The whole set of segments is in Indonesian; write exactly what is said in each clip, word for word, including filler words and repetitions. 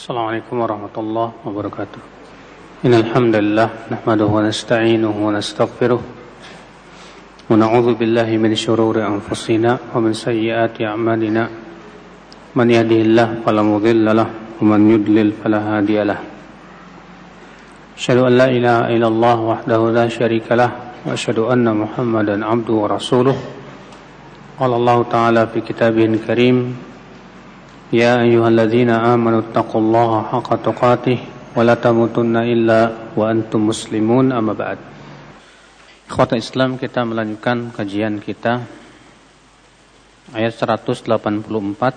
Assalamualaikum warahmatullahi wabarakatuh. Innal hamdalillah nahmaduhu wa nasta'inuhu wa nastaghfiruh wa na'udzu billahi min shururi anfusina wa min sayyiati a'malina. Man yahdihillahu fala mudilla lahu wa man yudlil fala hadiya lahu. Asyhadu an la ilaha illallah wahdahu la syarika lahu wa asyhadu anna Muhammadan 'abduhu wa rasuluh. Qala Allah ta'ala fi kitabihil karim, Ya ayyuhalladzina amanu taqullaha haqqa tuqatih wa la tamutunna illa wa antum muslimun, amma ba'd. Ikhwatul Islam, kita melanjutkan kajian kita ayat seratus delapan puluh empat.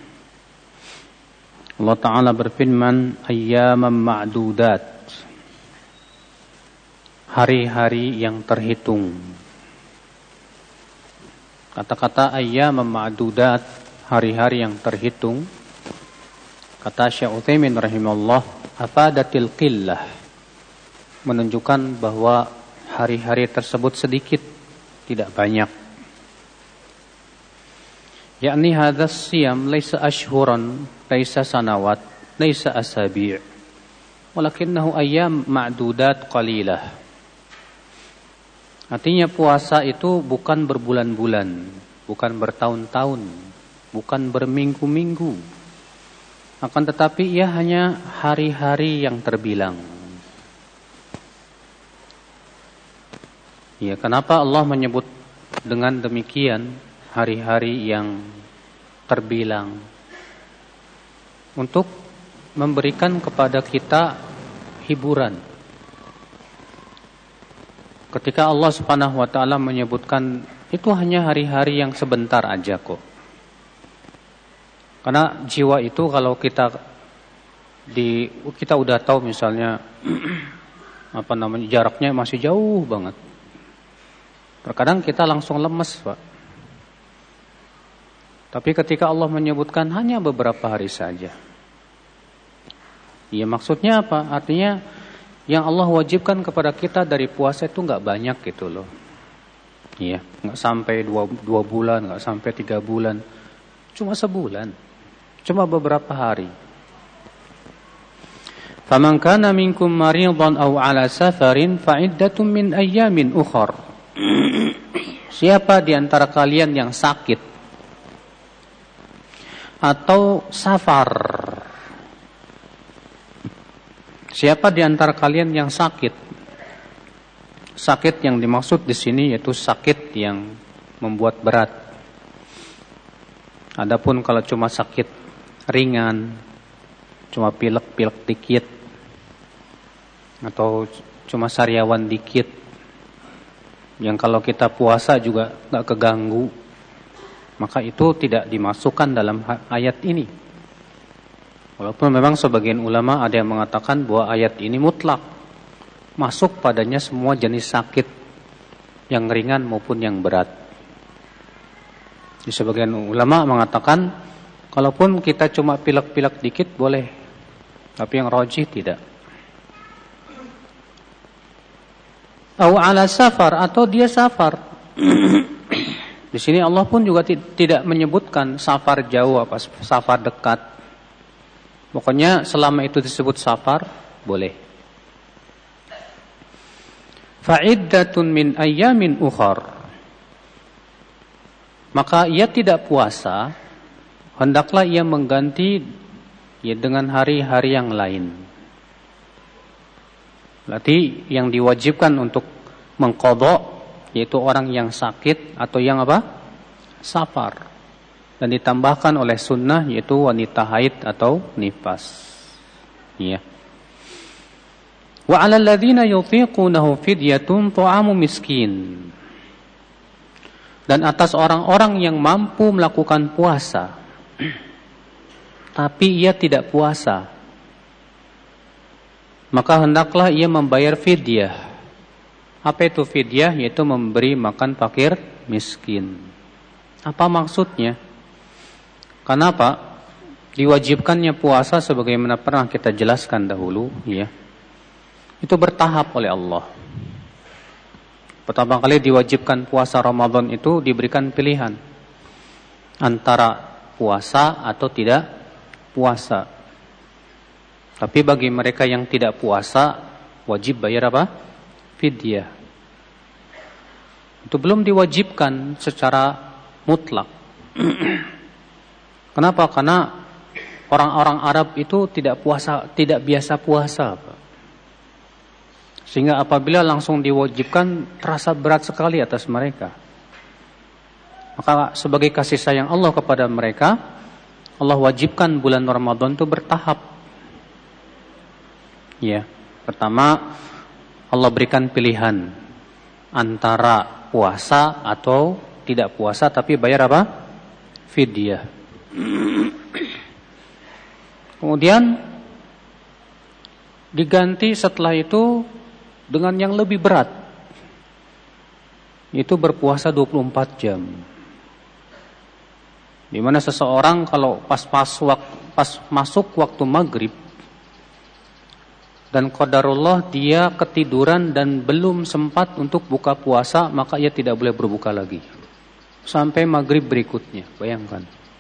Allah Ta'ala berfirman, ayyaman ma'dudat, hari-hari yang terhitung. Kata-kata ayyaman ma'dudat, hari-hari yang terhitung, kata Syekh Utsaimin rahimahullah, afadatil qillah, menunjukkan bahwa hari-hari tersebut sedikit, tidak banyak. Yakni hadzal siyam laisa ashhuran, laisa sanawat, laisa asabi', walakinnahu ayyam ma'dudat qalilah. Artinya puasa itu bukan berbulan-bulan, bukan bertahun-tahun, bukan berminggu-minggu, akan tetapi ia hanya hari-hari yang terbilang. Ya, kenapa Allah menyebut dengan demikian hari-hari yang terbilang? Untuk memberikan kepada kita hiburan. Ketika Allah Subhanahu wa taala menyebutkan itu hanya hari-hari yang sebentar aja kok. Karena jiwa itu kalau kita di kita udah tahu misalnya apa namanya jaraknya masih jauh banget. Terkadang kita langsung lemes, Pak. Tapi ketika Allah menyebutkan hanya beberapa hari saja. Ya, maksudnya apa? Artinya yang Allah wajibkan kepada kita dari puasa itu enggak banyak gitu loh. Iya, enggak sampai dua, dua bulan, enggak sampai tiga bulan. Cuma sebulan. Cuma beberapa hari. Faman kana minkum maridan aw ala safarin fa iddatun min ayyamin ukhar. Siapa di antara kalian yang sakit atau safar? Siapa di antara kalian yang sakit? Sakit yang dimaksud di sini yaitu sakit yang membuat berat. Adapun kalau cuma sakit ringan, cuma pilek-pilek dikit, atau cuma sariawan dikit, yang kalau kita puasa juga gak keganggu, maka itu tidak dimasukkan dalam ayat ini. Walaupun memang sebagian ulama ada yang mengatakan bahwa ayat ini mutlak, masuk padanya semua jenis sakit, yang ringan maupun yang berat. Di sebagian ulama mengatakan kalaupun kita cuma pilek-pilek dikit boleh, tapi yang rajih tidak. Au ala safar, atau dia safar. Di sini Allah pun juga t- tidak menyebutkan safar jauh apa safar dekat. Pokoknya selama itu disebut safar boleh. Fa'iddatun min ayyamin ukhar. Maka ia tidak puasa, hendaklah ia mengganti ya dengan hari-hari yang lain. Berarti yang diwajibkan untuk mengqadha yaitu orang yang sakit atau yang apa? Safar. Dan ditambahkan oleh sunnah yaitu wanita haid atau nifas. Ya. Wa 'alal ladzina yutiqunahu fidyatun ta'amu miskin. Dan atas orang-orang yang mampu melakukan puasa tapi ia tidak puasa, maka hendaklah ia membayar fidyah. Apa itu fidyah? Yaitu memberi makan fakir miskin. Apa maksudnya? Kenapa diwajibkannya puasa sebagaimana pernah kita jelaskan dahulu, ya. Itu bertahap oleh Allah. Pertama kali diwajibkan puasa Ramadan itu diberikan pilihan antara puasa atau tidak puasa. Tapi bagi mereka yang tidak puasa, wajib bayar apa? Fidyah. Itu belum diwajibkan secara mutlak. Kenapa? Karena orang-orang Arab itu tidak puasa, tidak biasa puasa, sehingga apabila langsung diwajibkan terasa berat sekali atas mereka. Maka sebagai kasih sayang Allah kepada mereka, Allah wajibkan bulan Ramadan itu bertahap. Ya, pertama Allah berikan pilihan antara puasa atau tidak puasa tapi bayar apa? Fidyah. Kemudian diganti setelah itu dengan yang lebih berat, itu berpuasa dua puluh empat jam. Di mana seseorang kalau pas pas, pas masuk waktu maghrib dan qadarullah dia ketiduran dan belum sempat untuk buka puasa, maka ia tidak boleh berbuka lagi sampai maghrib berikutnya. Bayangkan.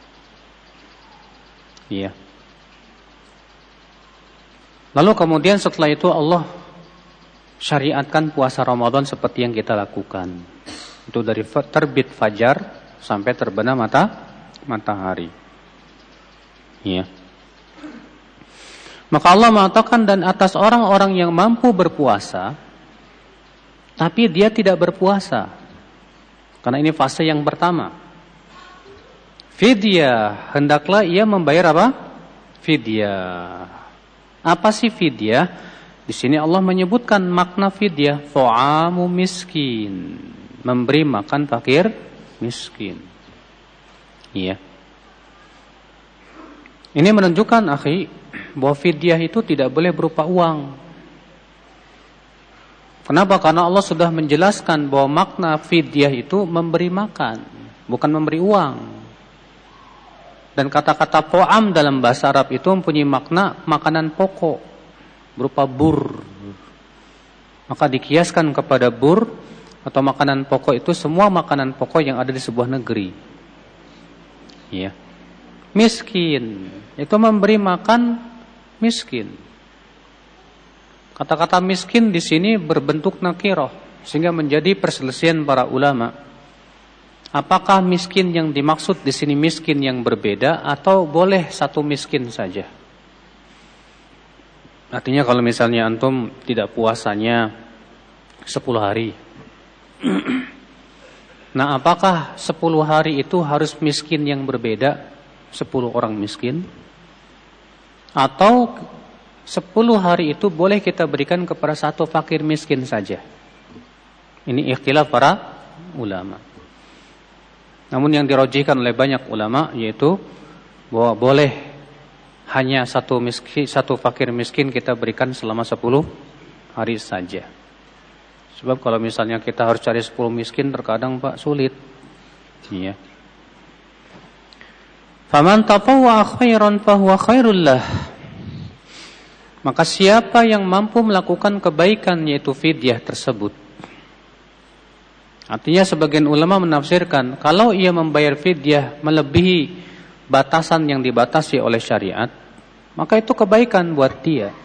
Iya. Lalu kemudian setelah itu Allah syariatkan puasa Ramadan seperti yang kita lakukan. Itu dari terbit fajar sampai terbenam mata matahari. Ya. Maka Allah mengatakan, dan atas orang-orang yang mampu berpuasa tapi dia tidak berpuasa. Karena ini fase yang pertama. Fidyah, hendaklah ia membayar apa? Fidyah. Apa sih fidyah? Di sini Allah menyebutkan makna fidyah, ta'amu miskin, memberi makan fakir miskin. Iya. Ini menunjukkan, akhi, bahwa fidyah itu tidak boleh berupa uang. Kenapa? Karena Allah sudah menjelaskan bahwa makna fidyah itu memberi makan, bukan memberi uang. Dan kata-kata ta'am dalam bahasa Arab itu mempunyai makna makanan pokok berupa bur. Maka dikiaskan kepada bur atau makanan pokok itu semua makanan pokok yang ada di sebuah negeri. Ya. Miskin itu memberi makan miskin. Kata-kata miskin di sini berbentuk nakirah sehingga menjadi perselisihan para ulama. Apakah miskin yang dimaksud di sini miskin yang berbeda atau boleh satu miskin saja? Artinya kalau misalnya antum tidak puasanya sepuluh hari. Nah, apakah sepuluh hari itu harus miskin yang berbeda? sepuluh orang miskin? Atau sepuluh hari itu boleh kita berikan kepada satu fakir miskin saja? Ini ikhtilaf para ulama. Namun yang dirajihkan oleh banyak ulama yaitu bahwa boleh hanya satu miskin, satu fakir miskin kita berikan selama sepuluh hari saja. Sebab kalau misalnya kita harus cari sepuluh miskin terkadang Pak sulit. Iya. Faman tatawwa khairan fahuwa khairul lah. Maka siapa yang mampu melakukan kebaikan yaitu fidyah tersebut. Artinya sebagian ulama menafsirkan kalau ia membayar fidyah melebihi batasan yang dibatasi oleh syariat, maka itu kebaikan buat dia.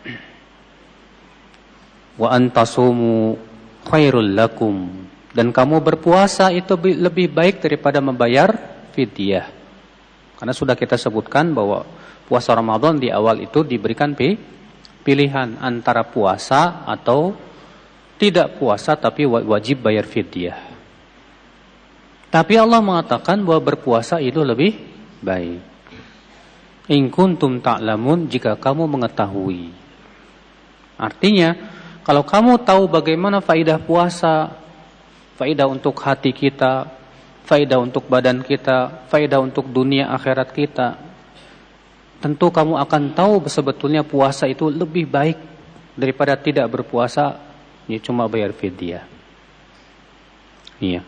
Wa antasumu khairul lakum, dan kamu berpuasa itu lebih baik daripada membayar fidyah. Karena sudah kita sebutkan bahwa puasa Ramadan di awal itu diberikan pilihan antara puasa atau tidak puasa tapi wajib bayar fidyah. Tapi Allah mengatakan bahwa berpuasa itu lebih baik. In kuntum ta'lamun, jika kamu mengetahui. Artinya, kalau kamu tahu bagaimana faidah puasa, faidah untuk hati kita, faidah untuk badan kita, faidah untuk dunia akhirat kita, tentu kamu akan tahu sebetulnya puasa itu lebih baik daripada tidak berpuasa. Ini cuma bayar fidyah. Iya.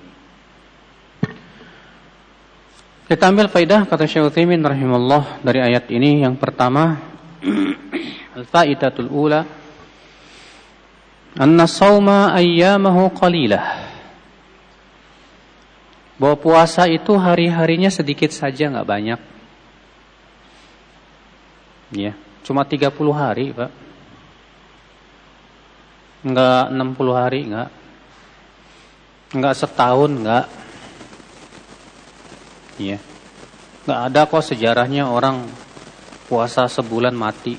Kita ambil faidah kata Syekh Utsaimin rahimahullah dari ayat ini. Yang pertama, al-faidatul ula, anna shauma ayyamahu qalilah. Bahwa puasa itu hari-harinya sedikit saja, enggak banyak. Ya, cuma tiga puluh hari, Pak. Enggak enam puluh hari, enggak. Enggak setahun, enggak. Ya. Enggak ada kok sejarahnya orang puasa sebulan mati.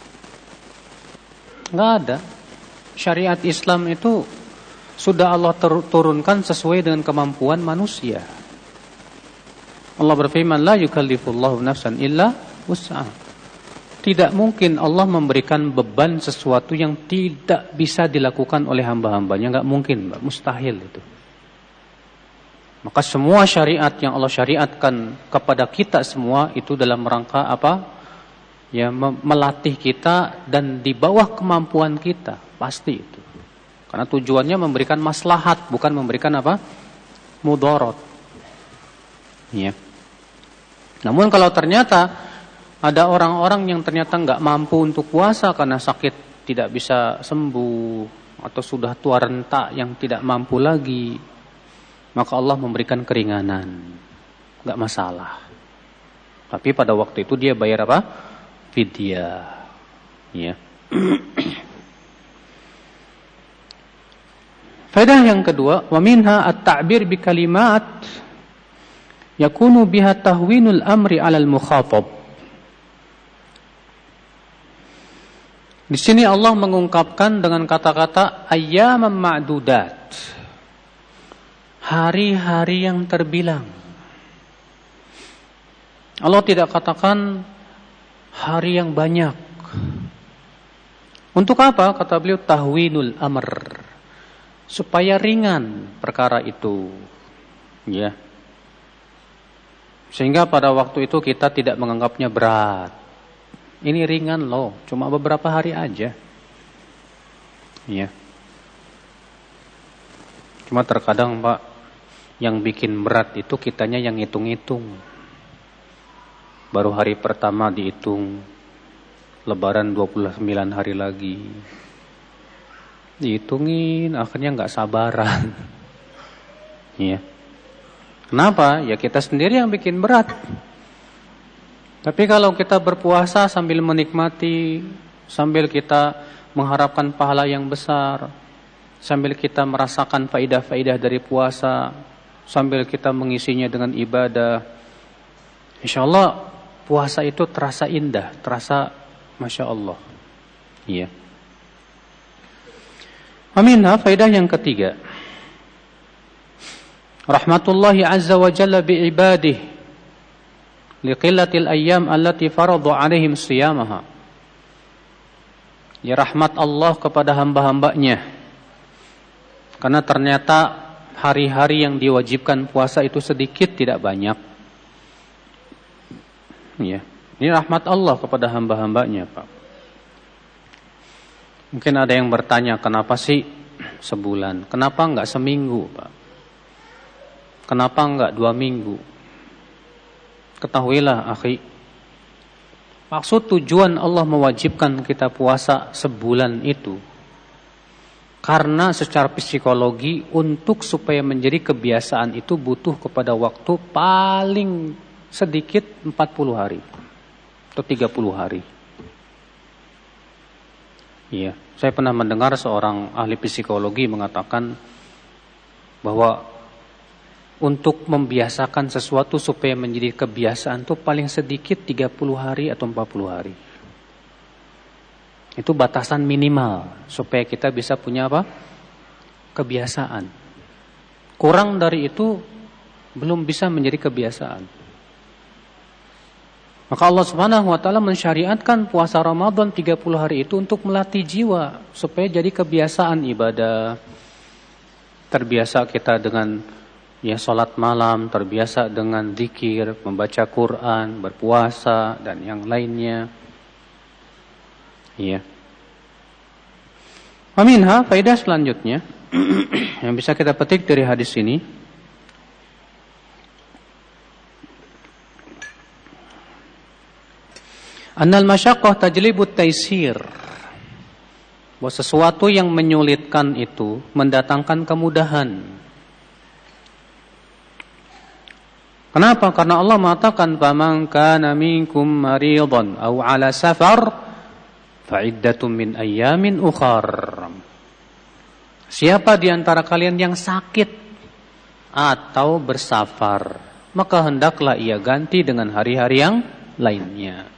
Enggak ada. Syariat Islam itu sudah Allah turunkan sesuai dengan kemampuan manusia. Allah berfirman, la yukallifullahu nafsan illa wus'aha. Tidak mungkin Allah memberikan beban sesuatu yang tidak bisa dilakukan oleh hamba-hambanya. Enggak mungkin, Mbak. Mustahil itu. Maka semua syariat yang Allah syariatkan kepada kita semua itu dalam rangka apa? Ya, melatih kita dan di bawah kemampuan kita. Pasti itu. Karena tujuannya memberikan maslahat, bukan memberikan apa? Mudarat. Ya. Namun kalau ternyata ada orang-orang yang ternyata nggak mampu untuk puasa karena sakit tidak bisa sembuh atau sudah tua renta yang tidak mampu lagi, maka Allah memberikan keringanan, nggak masalah. Tapi pada waktu itu dia bayar apa? Fidyah. Ya. Faedah yang kedua, wa minha at-ta'bir bi kalimat yakunu biha tahwinul amri 'alal mukhatab. Di sini Allah mengungkapkan dengan kata-kata ayyaman ma'dudat. Hari-hari yang terbilang. Allah tidak katakan hari yang banyak. Untuk apa? Kata beliau tahwinul amr. Supaya ringan perkara itu. Ya. Sehingga pada waktu itu kita tidak menganggapnya berat. Ini ringan loh, cuma beberapa hari aja. Ya. Cuma terkadang, Pak, yang bikin berat itu kitanya yang hitung-hitung. Baru hari pertama dihitung, Lebaran dua puluh sembilan hari lagi. Dihitungin, akhirnya nggak sabaran. Ya. Kenapa? Ya kita sendiri yang bikin berat. Tapi kalau kita berpuasa sambil menikmati, sambil kita mengharapkan pahala yang besar, sambil kita merasakan faidah-faidah dari puasa, sambil kita mengisinya dengan ibadah, insyaallah puasa itu terasa indah, terasa Masya Allah. Iya. Aminah, faidah yang ketiga. Rahmatullahi azza wa jalla bi'ibadihi liqillatil ayyam allati faradu alaihim siyamaha. Ya, rahmat Allah kepada hamba-hambanya. Karena ternyata hari-hari yang diwajibkan puasa itu sedikit, tidak banyak. Ya, ini rahmat Allah kepada hamba-hambanya, Pak. Mungkin ada yang bertanya, kenapa sih sebulan? Kenapa enggak seminggu, Pak? Kenapa enggak dua minggu? Ketahuilah, akhi, maksud tujuan Allah mewajibkan kita puasa sebulan itu karena secara psikologi untuk supaya menjadi kebiasaan itu butuh kepada waktu paling sedikit empat puluh hari atau tiga puluh hari. Iya, saya pernah mendengar seorang ahli psikologi mengatakan bahwa untuk membiasakan sesuatu supaya menjadi kebiasaan itu paling sedikit tiga puluh hari atau empat puluh hari. Itu batasan minimal supaya kita bisa punya apa? Kebiasaan. Kurang dari itu belum bisa menjadi kebiasaan. Maka Allah Subhanahu wa taala mensyariatkan puasa Ramadan tiga puluh hari itu untuk melatih jiwa supaya jadi kebiasaan ibadah. Terbiasa kita dengan ya salat malam, terbiasa dengan zikir, membaca Quran, berpuasa dan yang lainnya. Iya. Aminha, faedah selanjutnya yang bisa kita petik dari hadis ini. Annal masyaqqah tajlibut taisir. Bahwa sesuatu yang menyulitkan itu mendatangkan kemudahan. Kenapa? Karena Allah mengatakan faman kana minkum maridan aw ala safar fa iddatun min ayyamin ukhar. Siapa di antara kalian yang sakit atau bersafar, maka hendaklah ia ganti dengan hari-hari yang lainnya.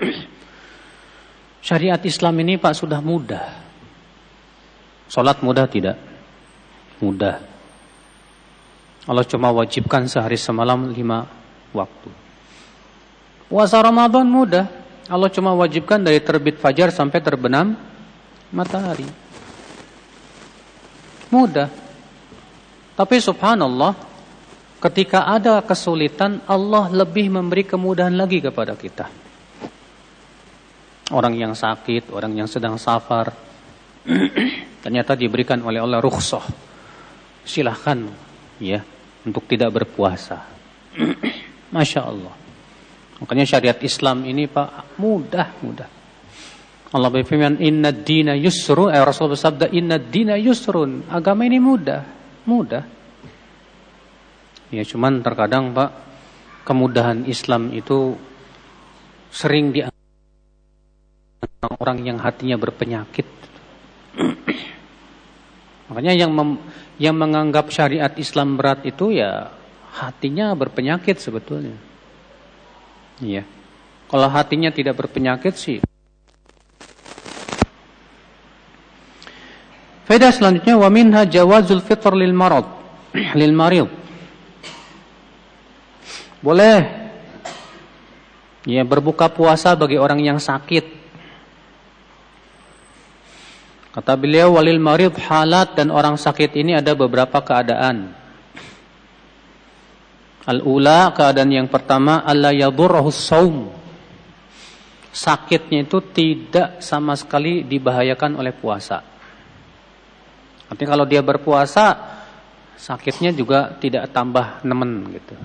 Syariat Islam ini Pak sudah mudah. Salat mudah tidak? Mudah. Allah cuma wajibkan sehari semalam lima waktu. Puasa Ramadan mudah. Allah cuma wajibkan dari terbit fajar sampai terbenam matahari. Mudah. Tapi subhanallah, ketika ada kesulitan, Allah lebih memberi kemudahan lagi kepada kita. Orang yang sakit, orang yang sedang safar, ternyata diberikan oleh Allah rukhsah. Silahkan ya, untuk tidak berpuasa. Masya Allah. Makanya syariat Islam ini Pak mudah, mudah. Allah berfirman, Inna dina yusrun. Eh, Rasul bersabda, Inna dina yusrun. Agama ini mudah, mudah. Ya cuman terkadang Pak, kemudahan Islam itu sering dianggap orang yang hatinya berpenyakit. Makanya yang mem, yang menganggap syariat Islam berat itu ya hatinya berpenyakit sebetulnya. Iya. Kalau hatinya tidak berpenyakit sih. Faedah selanjutnya wa minha jawazul fitr lil marad lil marid. Boleh ya berbuka puasa bagi orang yang sakit. Kata beliau, walil marid halat, dan orang sakit ini ada beberapa keadaan. Al-ula, keadaan yang pertama, alla yadurruhus shaum. Sakitnya itu tidak sama sekali dibahayakan oleh puasa. Artinya kalau dia berpuasa, sakitnya juga tidak tambah nemen gitu.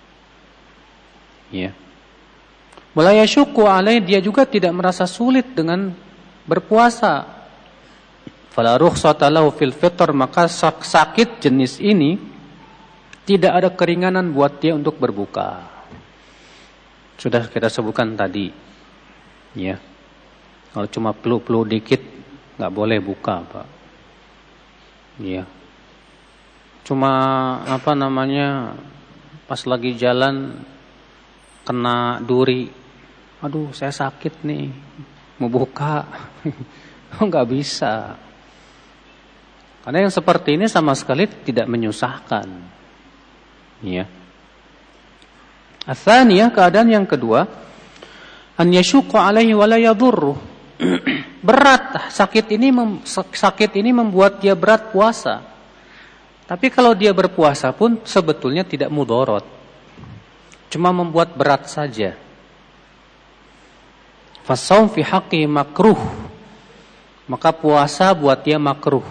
Ya. Wala yashukku alaih, dia juga tidak merasa sulit dengan berpuasa. Fala rukhsata lahu fil fitr, maka sakit jenis ini tidak ada keringanan buat dia untuk berbuka. Sudah kita sebutkan tadi. Ya. Kalau cuma flu-flu dikit enggak boleh buka, Pak. Ya. Cuma apa namanya? Pas lagi jalan kena duri. Aduh, saya sakit nih. Mau buka. Enggak bisa. Karena yang seperti ini sama sekali tidak menyusahkan. Ya. Ats-tsaniyah, keadaan yang kedua, an yashqa alaihi wa la yadurru. Berat, sakit ini mem, sakit ini membuat dia berat puasa. Tapi kalau dia berpuasa pun sebetulnya tidak mudarat. Cuma membuat berat saja. Fasawm fi haqqi makruh. Maka puasa buat dia makruh.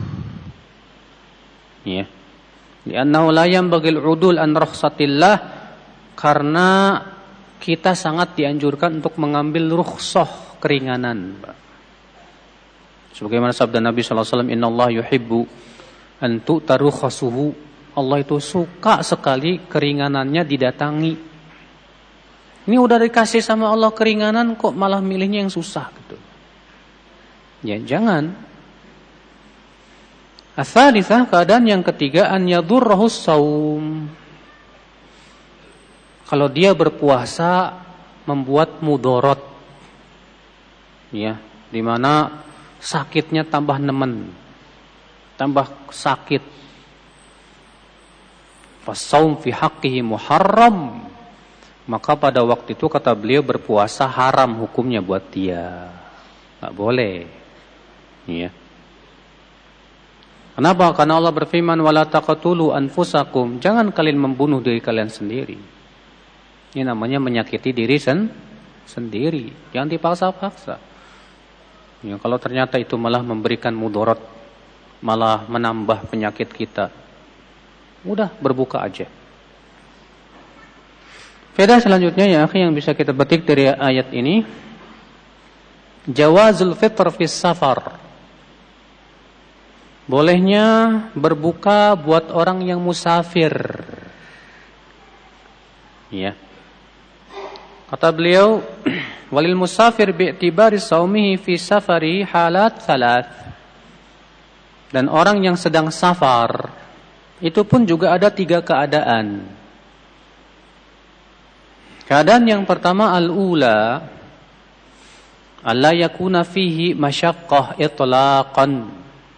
Ya. Li'annahu la yanbaghil 'udul an rukhsatillah, karena kita sangat dianjurkan untuk mengambil rukhsah, keringanan. Sebagaimana sabda Nabi sallallahu alaihi wasallam, innallaha yuhibbu an tu'ta rukhasuhu. Allah itu suka sekali keringanannya didatangi. Ini udah dikasih sama Allah keringanan kok malah milihnya yang susah gitu. Ya jangan. Ats-tsalitsah, keadaan yang ketiga, an yadurruhus shaum. Kalau dia berpuasa membuat mudarat. Ya, di mana sakitnya tambah nemen. Tambah sakit. Fassaum fi haqqihi muharram. Maka pada waktu itu kata beliau berpuasa haram hukumnya buat dia. Enggak boleh. Ya. Kenapa? Karena Allah berfirman wala taqtulu anfusakum, jangan kalian membunuh diri kalian sendiri. Ini namanya menyakiti diri sen sendiri. Jangan dipaksa-paksa. Ya, kalau ternyata itu malah memberikan mudarat, malah menambah penyakit kita, udah berbuka aja. Faedah selanjutnya ya akhi yang bisa kita petik dari ayat ini, jawazul fitr fis safar. Bolehnya berbuka buat orang yang musafir. Ya. Kata beliau, walil musafir bi'tibari saumihi fi safari halat thalath. Dan orang yang sedang safar, itu pun juga ada tiga keadaan. Keadaan yang pertama al-ula, alla yakuna fihi masyaqqah itlaqan.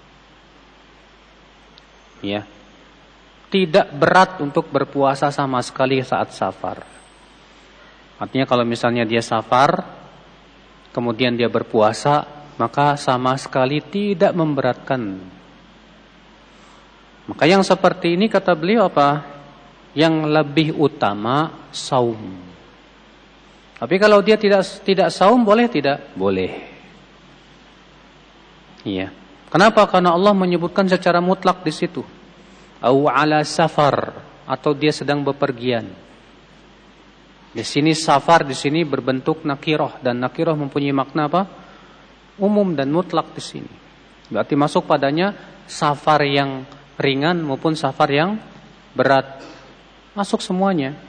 Ya. Tidak berat untuk berpuasa sama sekali saat safar. Artinya kalau misalnya dia safar, kemudian dia berpuasa, maka sama sekali tidak memberatkan. Maka yang seperti ini kata beliau apa? Yang lebih utama saum. Tapi kalau dia tidak tidak saum boleh tidak? Boleh. Iya. Kenapa? Karena Allah menyebutkan secara mutlak di situ. Au ala safar, atau dia sedang bepergian. Di sini safar di sini berbentuk nakirah, dan nakirah mempunyai makna apa? Umum dan mutlak di sini. Berarti masuk padanya safar yang ringan maupun safar yang berat. Masuk semuanya.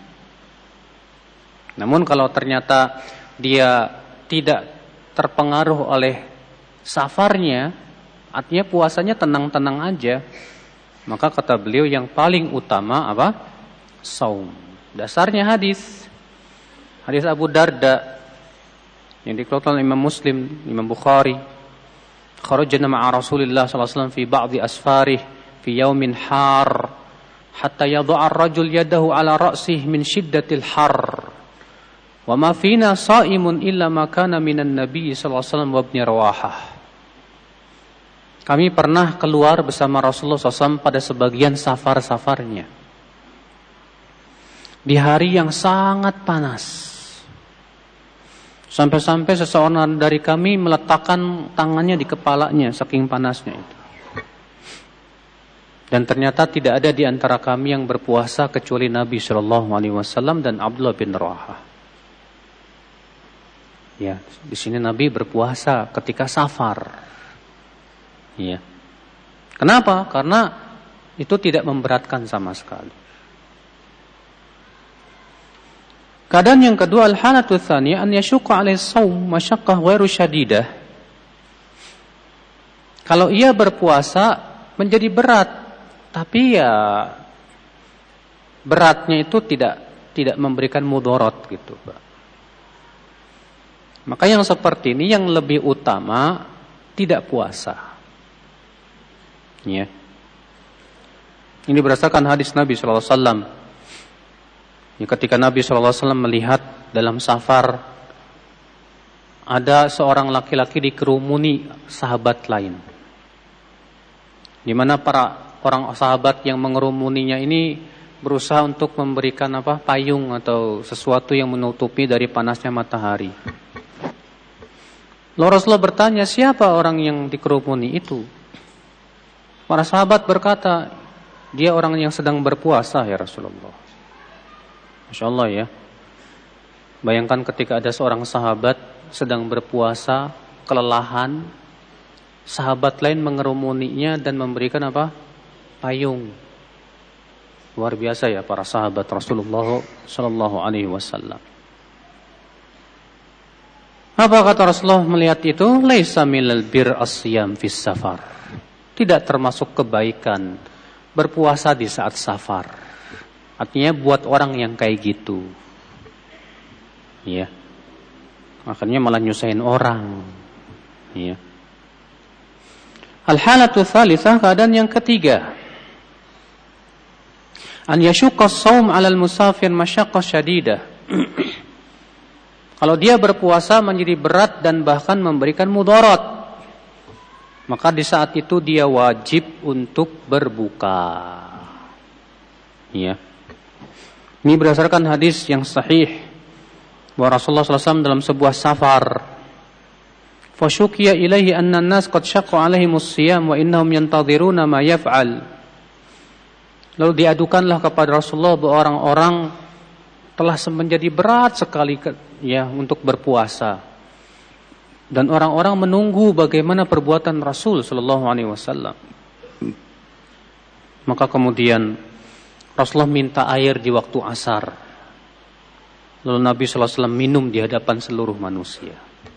Namun kalau ternyata dia tidak terpengaruh oleh safarnya, artinya puasanya tenang-tenang aja, maka kata beliau yang paling utama apa? Saum. Dasarnya hadis. Hadis Abu Darda yang dikeluarkan oleh Imam Muslim, Imam Bukhari. Kharajna ma'a Rasulillah sallallahu alaihi wasallam fi ba'dhi asfarih fi yaumin har hatta yadha'a ar-rajul yadahu ala ra'sihi min shiddatil har. Wa ma fina sha'imun illa ma kana minan nabiy sallallahu alaihi wasallam wa ibn Rawahah. Kami pernah keluar bersama Rasulullah sallallahu alaihi wasallam pada sebagian safar-safarnya di hari yang sangat panas. Sampai-sampai seseorang dari kami meletakkan tangannya di kepalanya saking panasnya itu. Dan ternyata tidak ada di antara kami yang berpuasa kecuali Nabi Shallallahu Alaihi Wasallam dan Abdullah bin Rawahah. Ya, di sini Nabi berpuasa ketika safar. Ya. Kenapa? Karena itu tidak memberatkan sama sekali. Keadaan yang kedua, al-halatu tsaniyah an yashqa 'alaihi shaum masyaqqah ghairu syadidah. Kalau ia berpuasa menjadi berat, tapi ya beratnya itu tidak tidak memberikan mudarat gitu, Pak. Maka yang seperti ini yang lebih utama tidak puasa. Ya. Ini berdasarkan hadis Nabi sallallahu alaihi wasallam. Ya, ketika Nabi shallallahu alaihi wasallam melihat dalam safar ada seorang laki-laki dikerumuni sahabat lain, di mana para orang sahabat yang mengerumuninya ini berusaha untuk memberikan apa payung atau sesuatu yang menutupi dari panasnya matahari. Lalu Rasulullah bertanya, siapa orang yang dikerumuni itu? Para sahabat berkata, dia orang yang sedang berpuasa ya Rasulullah. Masya Allah ya. Bayangkan ketika ada seorang sahabat sedang berpuasa, kelelahan, sahabat lain mengerumuninya dan memberikan apa? Payung. Luar biasa ya para sahabat Rasulullah Sallallahu Alaihi Wasallam. Apa kata Rasulullah melihat itu? Laisa minal bir asyam fis safar. Tidak termasuk kebaikan berpuasa di saat safar. Artinya buat orang yang kayak gitu, ya, makanya malah nyusahin orang, ya. Al-halatu tsalitsah, keadaan yang ketiga, an yashqa as-shaum 'ala al-musafir masyaqqah syadidah. Kalau dia berpuasa menjadi berat dan bahkan memberikan mudarat, maka di saat itu dia wajib untuk berbuka, ya. Ini berdasarkan hadis yang sahih bahwa Rasulullah sallallahu alaihi wasallam dalam sebuah safar, fasyukiya ilaihi anna an-nas qad syaqqa 'alaihimus shiyam wa innahum yantadhiruna ma yaf'al. Lalu diadukanlah kepada Rasulullah bahwa orang-orang telah menjadi berat sekali ya untuk berpuasa, dan orang-orang menunggu bagaimana perbuatan Rasul sallallahu alaihi wasallam. Maka kemudian Rasulullah minta air di waktu asar. Lalu Nabi sallallahu alaihi wasallam minum di hadapan seluruh manusia.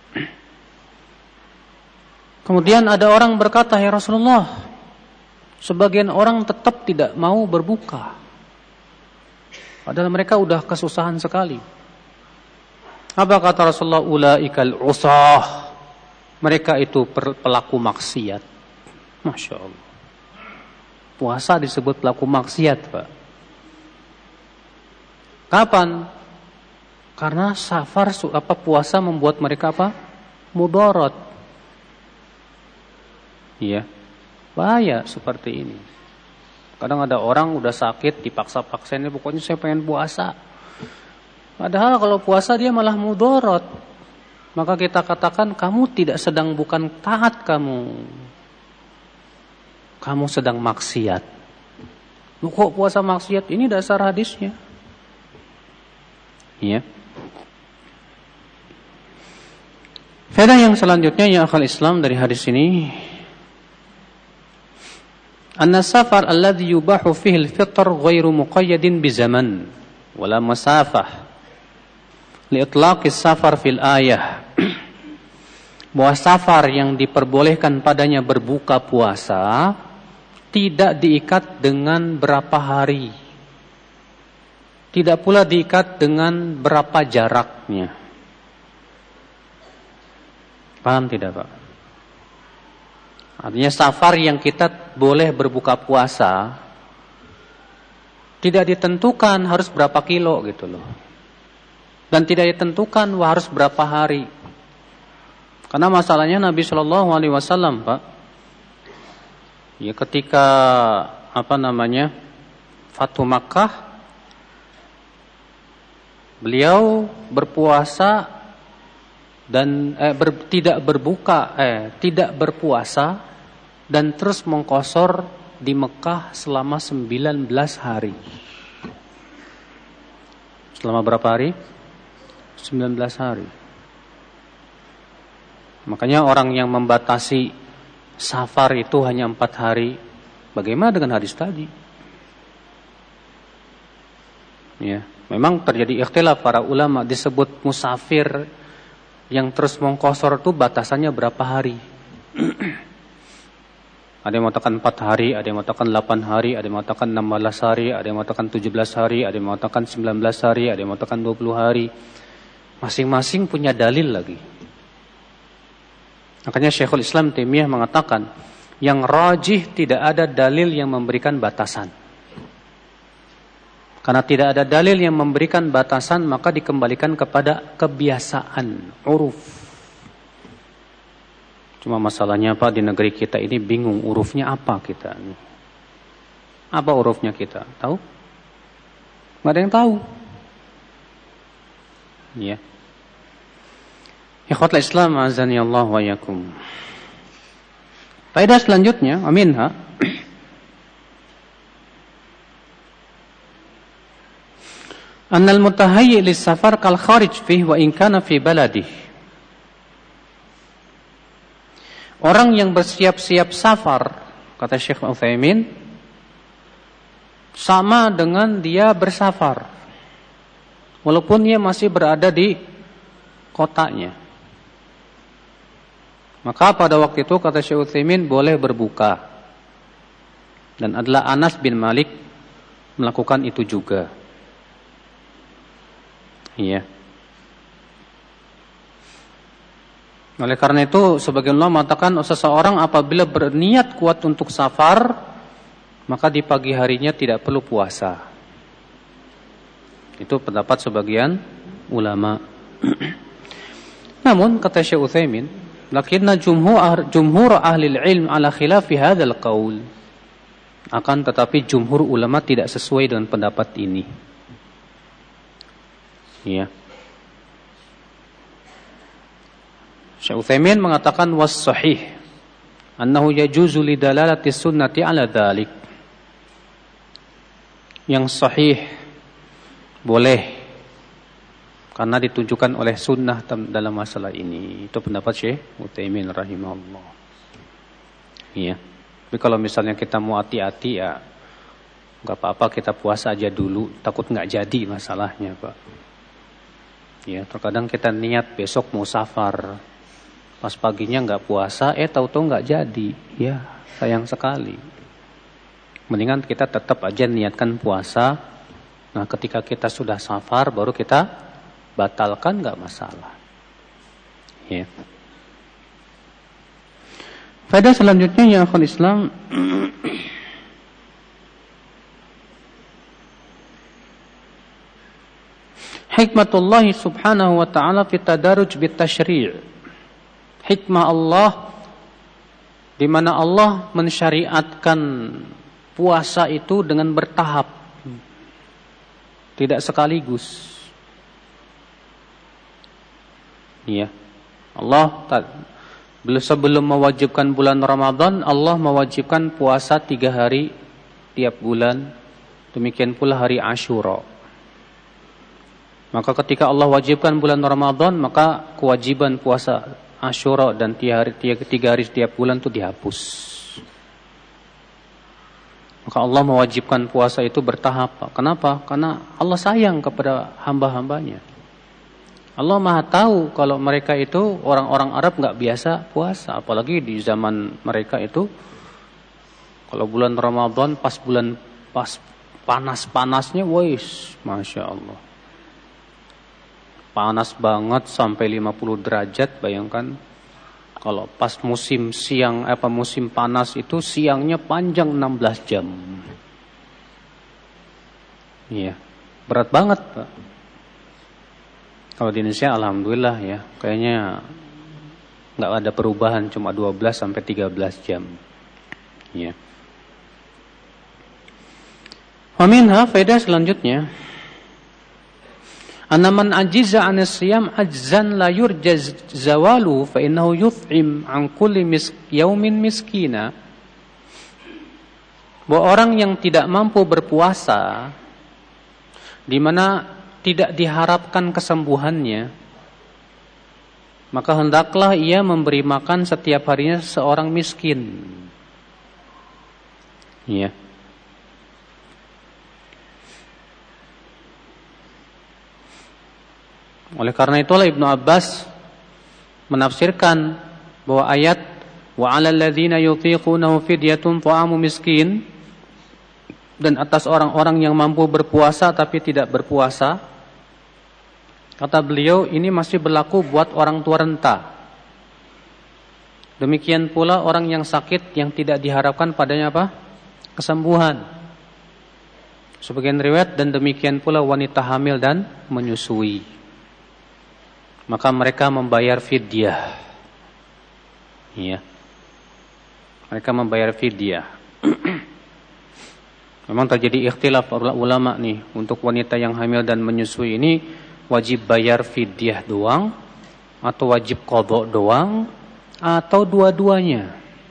Kemudian ada orang berkata, "Ya Rasulullah, sebagian orang tetap tidak mau berbuka. Padahal mereka udah kesusahan sekali." Apa kata Rasulullah? "Ulaikal usah." Mereka itu pelaku maksiat. Masya Allah. Puasa disebut pelaku maksiat, Pak. Kapan? Karena safar apa puasa membuat mereka apa? Mudarat. Iya. Bahaya seperti ini. Kadang ada orang udah sakit dipaksa-paksain, pokoknya saya pengen puasa. Padahal kalau puasa dia malah mudarat. Maka kita katakan kamu tidak sedang bukan taat kamu. Kamu sedang maksiat. Loh, kok puasa maksiat? Ini dasar hadisnya. Iya. Faedah yang selanjutnya ya akhal Islam dari hadis ini, anna safar alladhi yubahu fihi al-fitr ghairu muqayyadin bi zaman wala masafah li itlaqis safar fil ayah. Bahwa safar yang diperbolehkan padanya berbuka puasa tidak diikat dengan berapa hari. Tidak pula diikat dengan berapa jaraknya. Paham tidak, Pak? Artinya safar yang kita boleh berbuka puasa tidak ditentukan harus berapa kilo gitu loh. Dan tidak ditentukan wah, harus berapa hari. Karena masalahnya Nabi Shallallahu Alaihi Wasallam, Pak, ya ketika apa namanya Fathu Makkah, beliau berpuasa dan eh, ber, tidak berbuka, eh, tidak berpuasa dan terus mengqashar di Mekah selama sembilan belas hari. Selama berapa hari? sembilan belas hari. Makanya orang yang membatasi safar itu hanya empat hari, bagaimana dengan hadis tadi? Ya, memang terjadi ikhtilaf para ulama, disebut musafir yang terus mengqashar itu batasannya berapa hari? Ada yang mengatakan empat hari, ada yang mengatakan delapan hari, ada yang mengatakan enam belas hari, ada yang mengatakan tujuh belas hari, ada yang mengatakan sembilan belas hari, ada yang mengatakan dua puluh hari. Masing-masing punya dalil lagi. Makanya Syekhul Islam Taimiyah mengatakan, yang rajih tidak ada dalil yang memberikan batasan. Karena tidak ada dalil yang memberikan batasan, maka dikembalikan kepada kebiasaan, uruf. Cuma masalahnya Pak, di negeri kita ini bingung urufnya apa kita. Apa urufnya kita? Tahu? Nggak ada yang tahu. Ya. Ikhwatul Islam azani Allah wa yakum. Faedah selanjutnya, aminha. Annal mutahayyi lis-safar kal kharij fihi wa in kana fi baladih. Orang yang bersiap-siap safar, kata Syekh Utsaimin, sama dengan dia bersafar. Walaupun dia masih berada di kotanya. Maka pada waktu itu kata Syekh Utsaimin boleh berbuka. Dan adalah Anas bin Malik melakukan itu juga. Iya. Oleh karena itu sebagian ulama mengatakan seseorang apabila berniat kuat untuk safar, maka di pagi harinya tidak perlu puasa. Itu pendapat sebagian ulama. Namun kata Syekh Utsaimin, lakinna jumhur jumhur ahli ilm ala khilafi hadzal qaul. Akan tetapi jumhur ulama tidak sesuai dengan pendapat ini. Ya. Syekh Utsaimin mengatakan was sahih annahu yajuzu lidalalati sunnati ala dzalik. Yang sahih boleh karena ditunjukkan oleh sunnah dalam masalah ini. Itu pendapat Syekh Utsaimin rahimahullah. Iya. Tapi kalau misalnya kita mau hati-hati ya enggak apa-apa kita puasa aja dulu, takut enggak jadi masalahnya, Pak. Ya, terkadang kita niat besok mau safar, pas paginya nggak puasa, eh tahu-tahu nggak jadi, ya sayang sekali. Mendingan kita tetap aja niatkan puasa. Nah, ketika kita sudah safar, baru kita batalkan, nggak masalah. Ya. Faedah selanjutnya ya akhul Islam. Hikmatullah subhanahu wa ta'ala fi tadaruj bit tasyri'. Hikmah Allah di mana Allah mensyariatkan puasa itu dengan bertahap, tidak sekaligus. Iya. Allah sebelum mewajibkan bulan Ramadan, Allah mewajibkan puasa tiga hari tiap bulan. Demikian pula hari Asyura. Maka ketika Allah wajibkan bulan Ramadan, maka kewajiban puasa Asyura dan tiga hari, tiga hari setiap bulan itu dihapus. Maka Allah mewajibkan puasa itu bertahap. Kenapa? Karena Allah sayang kepada hamba-hambanya. Allah Maha tahu kalau mereka itu orang-orang Arab nggak biasa puasa, apalagi di zaman mereka itu kalau bulan Ramadan pas bulan pas panas-panasnya, wais, masya Allah. Panas banget sampai lima puluh derajat, bayangkan. Kalau pas musim siang, apa musim panas itu siangnya panjang enam belas jam. Iya, berat banget, Pak. Kalau di Indonesia alhamdulillah ya, kayaknya nggak ada perubahan, cuma dua belas sampai tiga belas jam. Iya. Wa minha faedah selanjutnya. Anna man ajiza 'an as-siyam ajzan la yurjaz zawalu fa innahu yut'im 'an kulli mis yaumin miskina. Bahwa orang yang tidak mampu berpuasa, di mana tidak diharapkan kesembuhannya, maka hendaklah ia memberi makan setiap harinya seorang miskin. Iya. Oleh karena itulah Ibnu Abbas menafsirkan bahwa ayat wa 'alal ladzina yutiqunahu fidyatun ta'amu miskin, dan atas orang-orang yang mampu berpuasa tapi tidak berpuasa, kata beliau ini masih berlaku buat orang tua renta. Demikian pula orang yang sakit yang tidak diharapkan padanya apa? Kesembuhan. Sebagian riwayat dan demikian pula wanita hamil dan menyusui. Maka mereka membayar fidyah. Iya. Mereka membayar fidyah. Memang terjadi ikhtilaf ulama nih, untuk wanita yang hamil dan menyusui ini wajib bayar fidyah doang atau wajib qadha doang atau dua-duanya.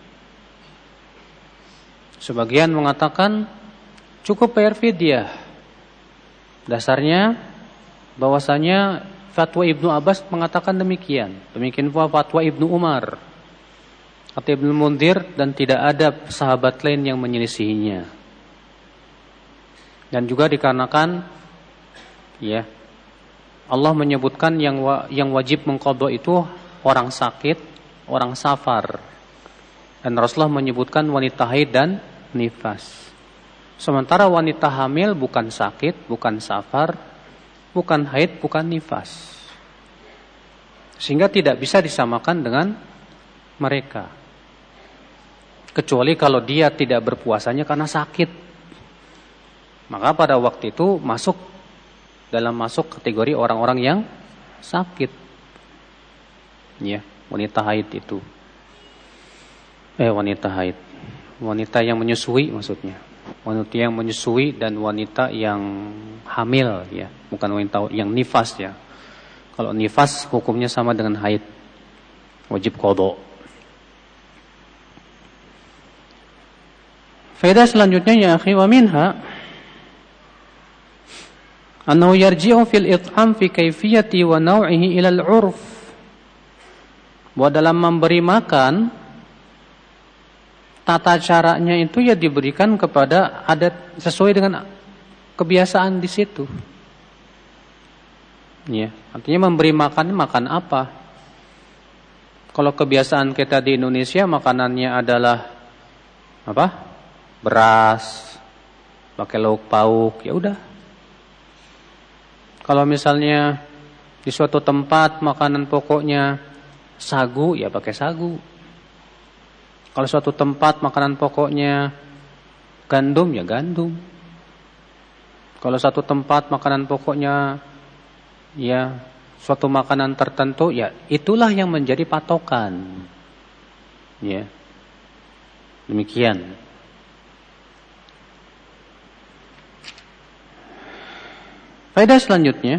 Sebagian mengatakan cukup bayar fidyah. Dasarnya bahwasanya fatwa Ibnu Abbas mengatakan demikian. Demikian pula fatwa Ibnu Umar, kata Ibnu Munzir, dan tidak ada sahabat lain yang menyelisihinya. Dan juga dikarenakan ya, Allah menyebutkan yang wa, yang wajib mengqadha itu orang sakit, orang safar. Dan Rasulullah menyebutkan wanita haid dan nifas. Sementara wanita hamil bukan sakit, bukan safar, bukan haid, bukan nifas. Sehingga tidak bisa disamakan dengan mereka. Kecuali kalau dia tidak berpuasanya karena sakit. Maka pada waktu itu masuk dalam masuk kategori orang-orang yang sakit. Ya, wanita haid itu. Eh, wanita haid. Wanita yang menyusui maksudnya. Wanita yang menyusui dan wanita yang hamil ya, bukan wanita yang nifas ya. Kalau nifas hukumnya sama dengan haid, wajib qadha. Faedah selanjutnya ya akhi, wa minha annahu yarji'u fil it'am fi kaifiyati wa naw'ihi ila al-'urf. Bahwa dalam memberi makan, tata caranya itu ya diberikan kepada adat sesuai dengan kebiasaan di situ. Ya, artinya memberi makan makan apa? Kalau kebiasaan kita di Indonesia makanannya adalah apa? Beras, pakai lauk pauk, ya udah. Kalau misalnya di suatu tempat makanan pokoknya sagu, ya pakai sagu. Kalau suatu tempat makanan pokoknya gandum, ya gandum. Kalau satu tempat makanan pokoknya ya suatu makanan tertentu, ya itulah yang menjadi patokan. Ya. Demikian. Faedah selanjutnya,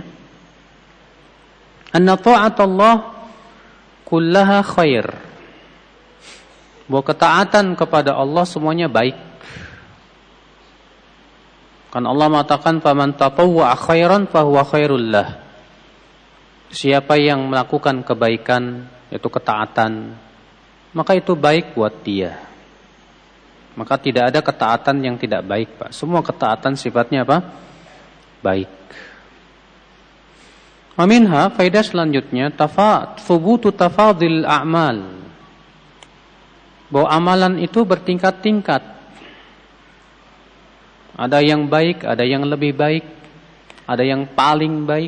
anna ta'atullah kullaha khair. Bahwa ketaatan kepada Allah semuanya baik. Kan Allah mengatakan faman tatawwa'a khairan fahuwa khairul lah. Siapa yang melakukan kebaikan, yaitu ketaatan, maka itu baik buat dia. Maka tidak ada ketaatan yang tidak baik, Pak. Semua ketaatan sifatnya apa? Baik. Aminha, faedah selanjutnya, tafa, thubutu tafadil a'mal. Bahwa amalan itu bertingkat-tingkat. Ada yang baik, ada yang lebih baik, ada yang paling baik.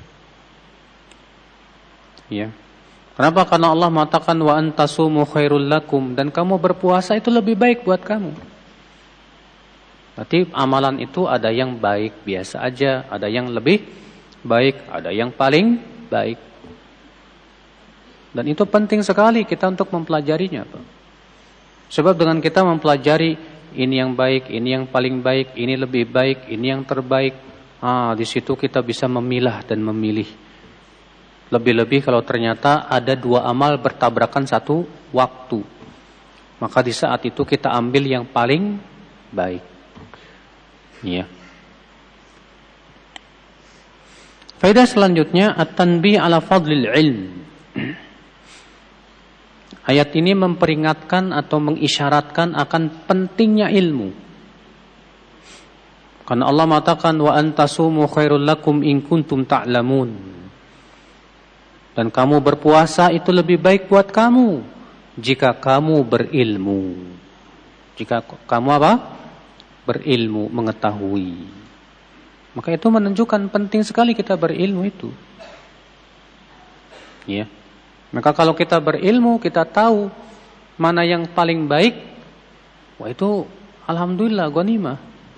Ya. Kenapa? Karena Allah mengatakan wa antasumu khairul lakum, dan kamu berpuasa itu lebih baik buat kamu. Berarti amalan itu ada yang baik biasa aja, ada yang lebih baik, ada yang paling baik. Dan itu penting sekali kita untuk mempelajarinya, Pak. Sebab dengan kita mempelajari ini yang baik, ini yang paling baik, ini lebih baik, ini yang terbaik, ah, di situ kita bisa memilah dan memilih. Lebih-lebih kalau ternyata ada dua amal bertabrakan satu waktu, maka di saat itu kita ambil yang paling baik. Ya. Faedah selanjutnya, at-tanbih ala fadlil ilm. Ayat ini memperingatkan atau mengisyaratkan akan pentingnya ilmu. Karena Allah mengatakan wa antasumu khairul lakum in kuntum ta'lamun. Dan kamu berpuasa itu lebih baik buat kamu jika kamu berilmu. Jika kamu apa? Berilmu, mengetahui. Maka itu menunjukkan penting sekali kita berilmu itu. Ya. Maka kalau kita berilmu, kita tahu mana yang paling baik, wah itu alhamdulillah ghanimah.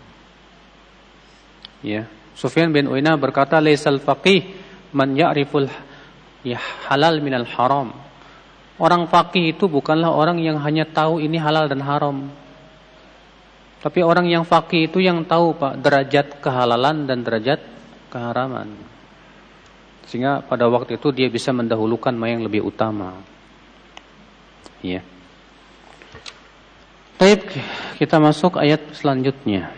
Ya. Sufyan bin Uyainah berkata, "Laisal faqih man ya'riful ya halal minal haram." Orang faqih itu bukanlah orang yang hanya tahu ini halal dan haram. Tapi orang yang faqih itu yang tahu, Pak, derajat kehalalan dan derajat keharaman. Sehingga pada waktu itu dia bisa mendahulukan mana yang lebih utama. Ya. Baik, kita masuk ayat selanjutnya.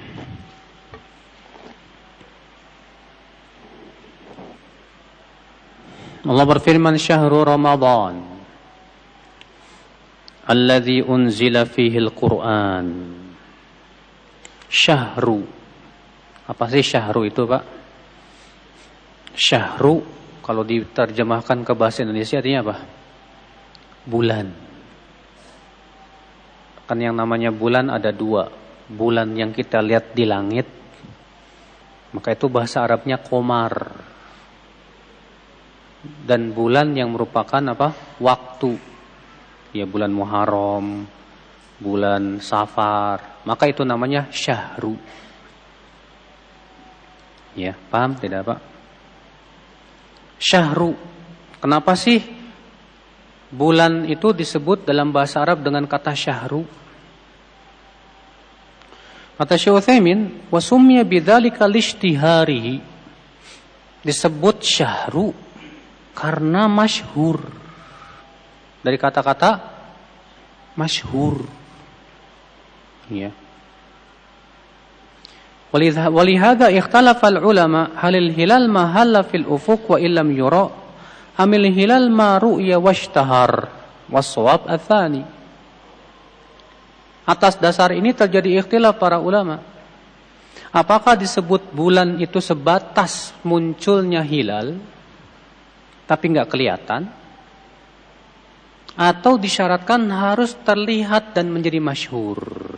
Allah berfirman, "Syahrul Ramadan alladzi unzila fihi al-Qur'an." Syahru. Apa sih syahru itu, Pak? Syahru kalau diterjemahkan ke bahasa Indonesia artinya apa? Bulan. Kan yang namanya bulan ada dua. Bulan yang kita lihat di langit, maka itu bahasa Arabnya qamar. Dan bulan yang merupakan apa? Waktu. Ya, bulan Muharram, bulan Safar, maka itu namanya syahru. Ya, paham tidak, Pak? Syahru. Kenapa sih bulan itu disebut dalam bahasa Arab dengan kata syahru? Kata Syekh Utsaimin, wa summiya bidzalika lishtiharihi. Disebut syahru karena masyhur. Dari kata-kata masyhur. Ya. Walihada ikhtalafa al-ulama halil hilal ma halla fil ufuq wa illam yura amil hilal ma ru'ya washtahar was-shawab ats-tsani. Atas dasar ini terjadi ikhtilaf para ulama. Apakah disebut bulan itu sebatas munculnya hilal tapi nggak kelihatan, atau disyaratkan harus terlihat dan menjadi masyhur.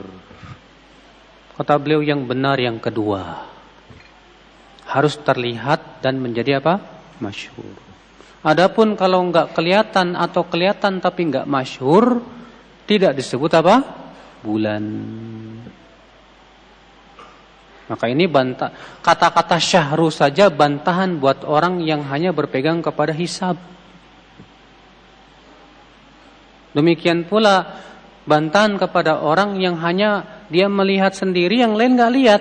Kata beliau yang benar yang kedua. Harus terlihat dan menjadi apa? Masyhur. Adapun kalau nggak kelihatan atau kelihatan tapi nggak masyhur, tidak disebut apa? Bulan. Maka ini bantah, kata-kata syahru saja bantahan buat orang yang hanya berpegang kepada hisab. Demikian pula bantahan kepada orang yang hanya dia melihat sendiri, yang lain nggak lihat.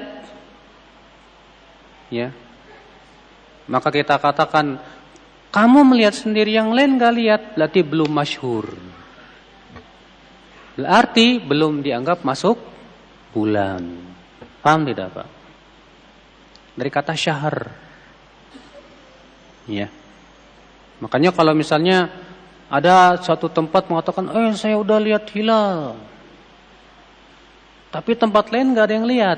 Ya, maka kita katakan kamu melihat sendiri, yang lain nggak lihat, berarti belum masyhur. Berarti belum dianggap masuk bulan. Paham tidak, Pak? Dari kata syahr. Ya. Makanya kalau misalnya ada suatu tempat mengatakan, eh saya udah lihat hilal, tapi tempat lain nggak ada yang lihat.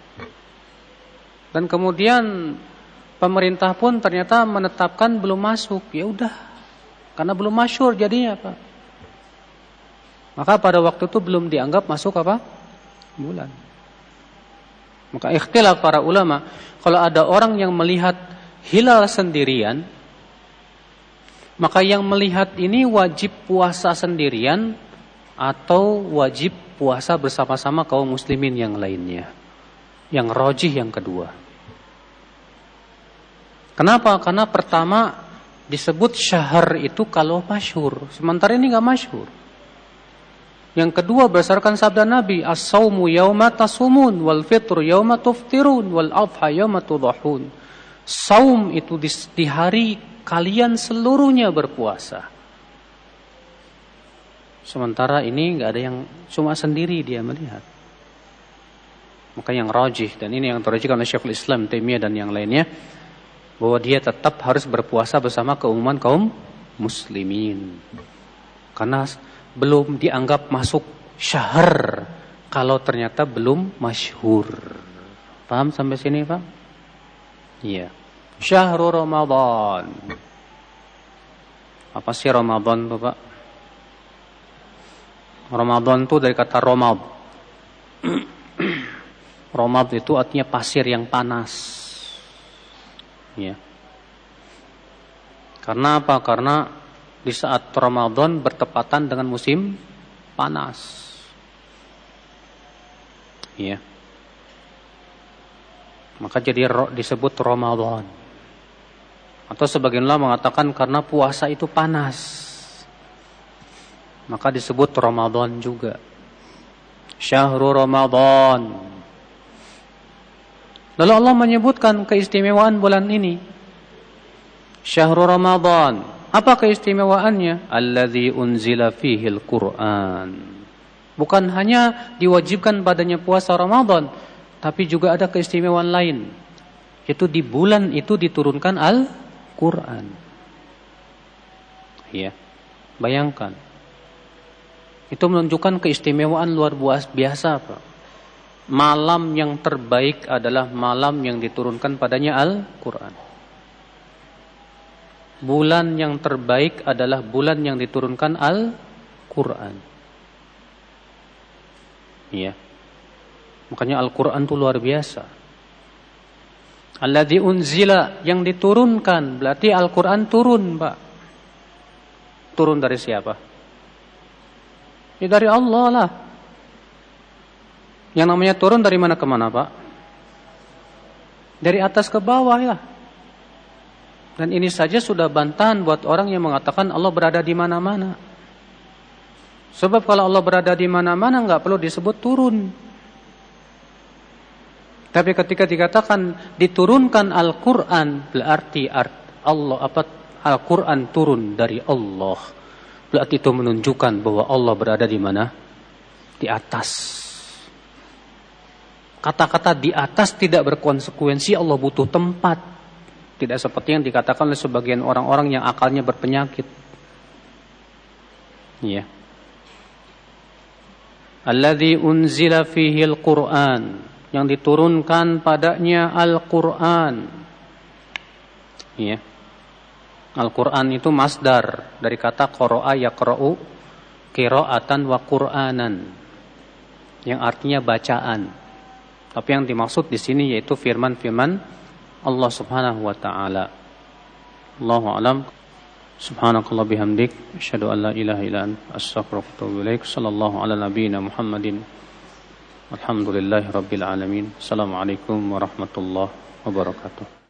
Dan kemudian pemerintah pun ternyata menetapkan belum masuk. Ya udah, karena belum masyhur jadinya apa? Maka pada waktu itu belum dianggap masuk apa? Bulan. Maka ikhtilaf para ulama, kalau ada orang yang melihat hilal sendirian, maka yang melihat ini wajib puasa sendirian atau wajib puasa bersama-sama kaum muslimin yang lainnya. Yang rajih yang kedua. Kenapa? Karena pertama disebut syahr itu kalau masyhur, sementara ini enggak masyhur. Yang kedua berdasarkan sabda Nabi, as-saumu yauma tasumun wal fitru yauma tuftirun wal adha yauma tudhahun. Saum itu di, di hari kalian seluruhnya berpuasa. Sementara ini enggak ada yang cuma sendiri dia melihat. Maka yang rajih, dan ini yang terjadi oleh Syekhul Islam Taimiyah dan yang lainnya, bahwa dia tetap harus berpuasa bersama keumuman kaum muslimin. Karena belum dianggap masuk syahr kalau ternyata belum masyhur. Paham sampai sini, Pak? Iya. Syahrul Ramadan. Apa sih Ramadan itu, Pak? Ramadan itu dari kata romad. Romad itu artinya pasir yang panas. Ya. Karena apa? Karena di saat Ramadan bertepatan dengan musim panas. Ya. Maka jadi disebut Ramadan. Atau sebagian ulama mengatakan karena puasa itu panas, maka disebut Ramadan juga. Syahrul Ramadan. Lalu Allah menyebutkan keistimewaan bulan ini. Syahrul Ramadan. Apa keistimewaannya? Alladzi unzila fihil Qur'an. Bukan hanya diwajibkan padanya puasa Ramadan, tapi juga ada keistimewaan lain. Yaitu di bulan itu diturunkan Al-Qur'an. Ya. Bayangkan. Itu menunjukkan keistimewaan luar biasa, Pak. Malam yang terbaik adalah malam yang diturunkan padanya Al-Qur'an. Bulan yang terbaik adalah bulan yang diturunkan Al-Qur'an. Iya. Makanya Al-Qur'an itu luar biasa. Alladzi unzila, yang diturunkan, berarti Al-Qur'an turun, Pak. Turun dari siapa? Ya dari Allah lah. Yang namanya turun dari mana ke mana, Pak? Dari atas ke bawah ya. Dan ini saja sudah bantahan buat orang yang mengatakan Allah berada di mana-mana. Sebab kalau Allah berada di mana-mana enggak perlu disebut turun. Tapi ketika dikatakan diturunkan Al-Qur'an, berarti Allah apa Al-Qur'an turun dari Allah. Berarti itu menunjukkan bahwa Allah berada di mana? Di atas. Kata-kata di atas tidak berkonsekuensi Allah butuh tempat. Tidak seperti yang dikatakan oleh sebagian orang-orang yang akalnya berpenyakit. Ya. Alladzi unzila fihi al-Qur'an, yang diturunkan padanya Al-Qur'an. Ya. Al-Quran itu masdar dari kata qara'a yaqra'u qira'atan wa qur'anan, yang artinya bacaan. Tapi yang dimaksud di sini yaitu firman-firman Allah Subhanahu wa taala. Allahu a'lam. Subhanakallah bihamdik, asyhadu an la ilaha illa anta, astaghfiruka wa atubu ilaik. Sallallahu ala nabiyyina Muhammadin. Alhamdulillahi rabbil alamin. Assalamualaikum warahmatullahi wabarakatuh.